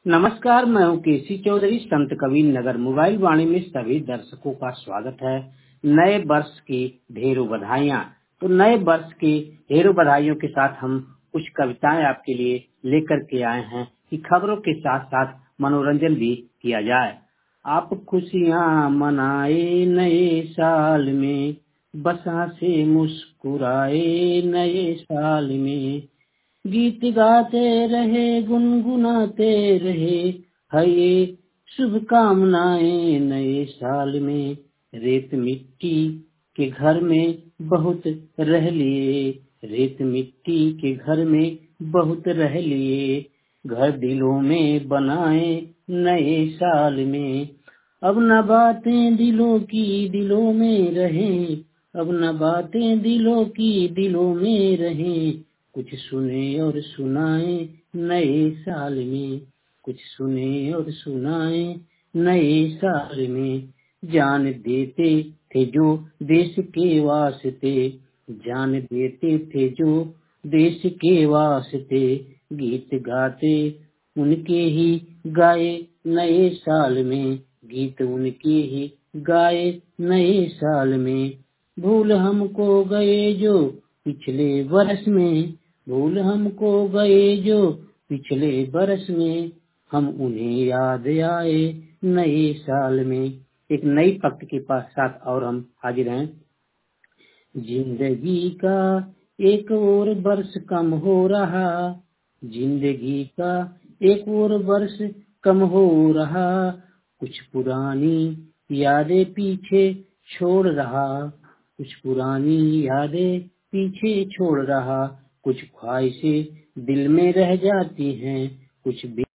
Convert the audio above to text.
नमस्कार, मैं हूँ केसी चौधरी, संत कबीर नगर मोबाइल वाणी में सभी दर्शकों का स्वागत है। नए वर्ष की ढेरों बधाइयाँ। तो नए वर्ष की ढेरों बधाइयों के साथ हम कुछ कविताएं आपके लिए लेकर के आए हैं कि खबरों के साथ साथ मनोरंजन भी किया जाए। आप खुशियाँ मनाए नए साल में, बसा से मुस्कुराए नए साल में, गीत गाते रहे गुनगुनाते रहे, है ये शुभकामनाएं नए साल में। रेत मिट्टी के घर में बहुत रह लिए, रेत मिट्टी के घर में बहुत रह लिए, घर दिलों में बनाए नए साल में। अब न बातें दिलों की दिलों में रहें, अब न बातें दिलों की दिलों में रहें, कुछ सुने और सुनाए नए साल में, कुछ सुने और सुनाए नए साल में। जान देते थे जो देश के वास्ते, जान देते थे जो देश के वास्ते, गीत गाते उनके ही गाए नए साल में, गीत उनके ही गाए नए साल में। भूल हमको गए जो पिछले वर्ष में, भूल हमको गए जो पिछले बरस में, हम उन्हें याद आए नए साल में। एक नई पंक्ति के साथ और हम हाजिर हैं। जिंदगी का एक और वर्ष कम हो रहा, जिंदगी का एक और वर्ष कम हो रहा, कुछ पुरानी यादें पीछे छोड़ रहा, कुछ पुरानी यादें पीछे छोड़ रहा, कुछ ख्वाहिशें दिल में रह जाती हैं, कुछ